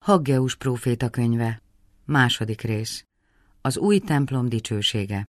Haggeus próféta könyve, 2. rész. Az új templom dicsősége.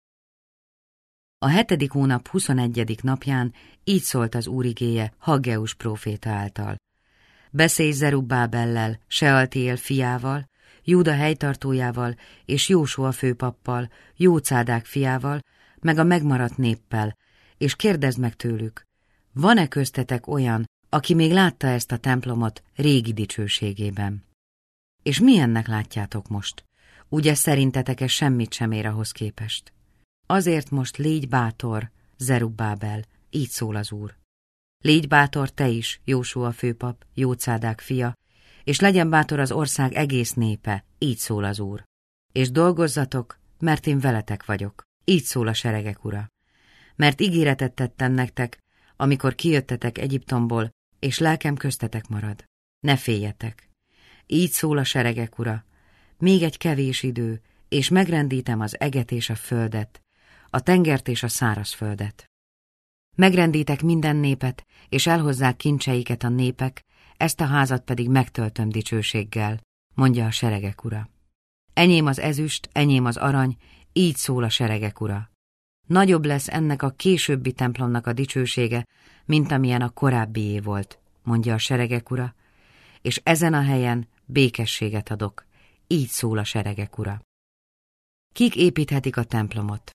A 7. hónap 21. napján így szólt az Úr igéje Haggeus próféta által. Beszélj Zerubbábellel, Sealtiél fiával, Júda helytartójával és Jósua főpappal, Jócádák fiával, meg a megmaradt néppel, és kérdezd meg tőlük, van-e köztetek olyan, aki még látta ezt a templomot régi dicsőségében? És milyennek látjátok most? Ugye szerintetek ez semmit sem ér ahhoz képest? Azért most légy bátor, Zerubbábel, így szól az Úr. Légy bátor te is, Jósua főpap, Jócádák fia, és legyen bátor az ország egész népe, így szól az Úr. És dolgozzatok, mert én veletek vagyok, így szól a seregek Ura. Mert ígéretet tettem nektek, amikor kijöttetek Egyiptomból, és lelkem köztetek marad. Ne féljetek. Így szól a seregek Ura. Még egy kevés idő, és megrendítem az eget és a földet, a tengert és a szárazföldet. Megrendítek minden népet, és elhozzák kincseiket a népek, ezt a házat pedig megtöltöm dicsőséggel, mondja a seregek Ura. Enyém az ezüst, enyém az arany, így szól a seregek Ura. Nagyobb lesz ennek a későbbi templomnak a dicsősége, mint amilyen a korábbié volt, mondja a seregek Ura, és ezen a helyen békességet adok, így szól a seregek Ura. Kik építhetik a templomot?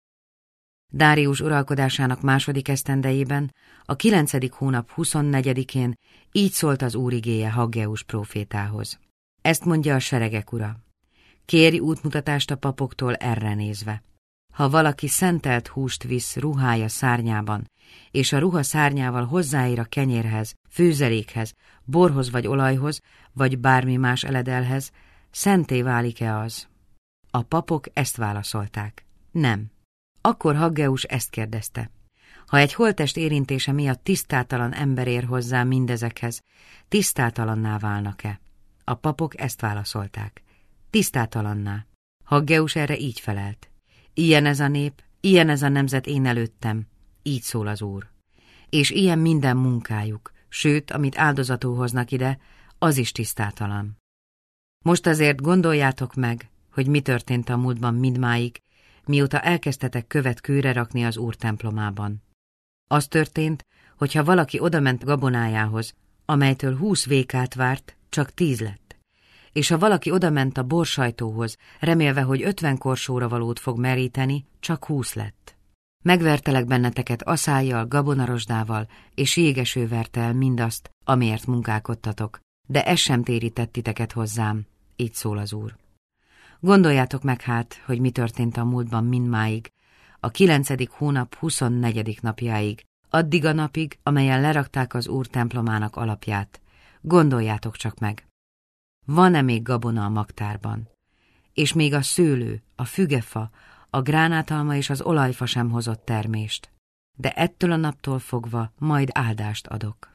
Dárius uralkodásának 2. esztendejében, a 9. hónap 24-én így szólt az Úr igéje Haggeus prófétához. Ezt mondja a seregek Ura. Kérj útmutatást a papoktól erre nézve. Ha valaki szentelt húst visz ruhája szárnyában, és a ruha szárnyával hozzáér a kenyérhez, főzelékhez, borhoz vagy olajhoz, vagy bármi más eledelhez, szenté válik-e az? A papok ezt válaszolták. Nem. Akkor Haggeus ezt kérdezte. Ha egy holttest érintése miatt tisztátalan ember ér hozzá mindezekhez, tisztátalanná válnak-e? A papok ezt válaszolták. Tisztátalanná. Haggeus erre így felelt. Ilyen ez a nép, ilyen ez a nemzet én előttem, így szól az Úr. És ilyen minden munkájuk, sőt, amit áldozatul hoznak ide, az is tisztátalan. Most azért gondoljátok meg, hogy mi történt a múltban mindmáig, mióta elkezdtetek követ kőre rakni az Úr templomában. Az történt, hogyha valaki odament gabonájához, amelytől 20 vékát várt, csak 10 lett. És ha valaki odament a borsajtóhoz, remélve, hogy 50 korsóra valót fog meríteni, csak 20 lett. Megvertelek benneteket aszályjal, gabonarosdával, és jégeső verte el mindazt, amiért munkálkodtatok, de ez sem térített titeket hozzám, így szól az Úr. Gondoljátok meg hát, hogy mi történt a múltban mindmáig, a 9. hónap 24. napjáig, addig a napig, amelyen lerakták az Úr templomának alapját. Gondoljátok csak meg. Van-e még gabona a magtárban? És még a szőlő, a fügefa, a gránátalma és az olajfa sem hozott termést. De ettől a naptól fogva majd áldást adok.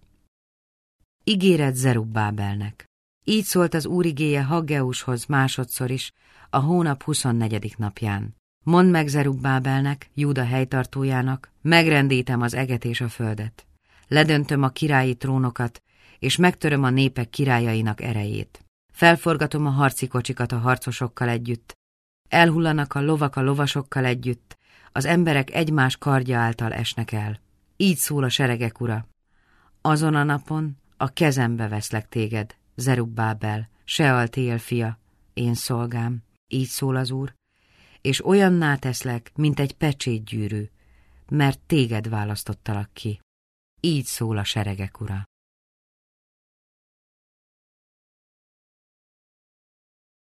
Ígéret Zerubbábelnek. Így szólt az Úr igéje Haggeushoz másodszor is, a hónap 24. napján. Mondd meg Zerubbábelnek, Júda helytartójának, megrendítem az eget és a földet. Ledöntöm a királyi trónokat, és megtöröm a népek királyainak erejét. Felforgatom a harci kocsikat a harcosokkal együtt. Elhullanak a lovak a lovasokkal együtt, az emberek egymás kardja által esnek el. Így szól a seregek Ura. Azon a napon a kezembe veszlek téged, Zerubbábel, Sealtiél fia, én szolgám, így szól az Úr, és olyanná teszlek, mint egy pecsétgyűrű, mert téged választottalak ki. Így szól a seregek Ura.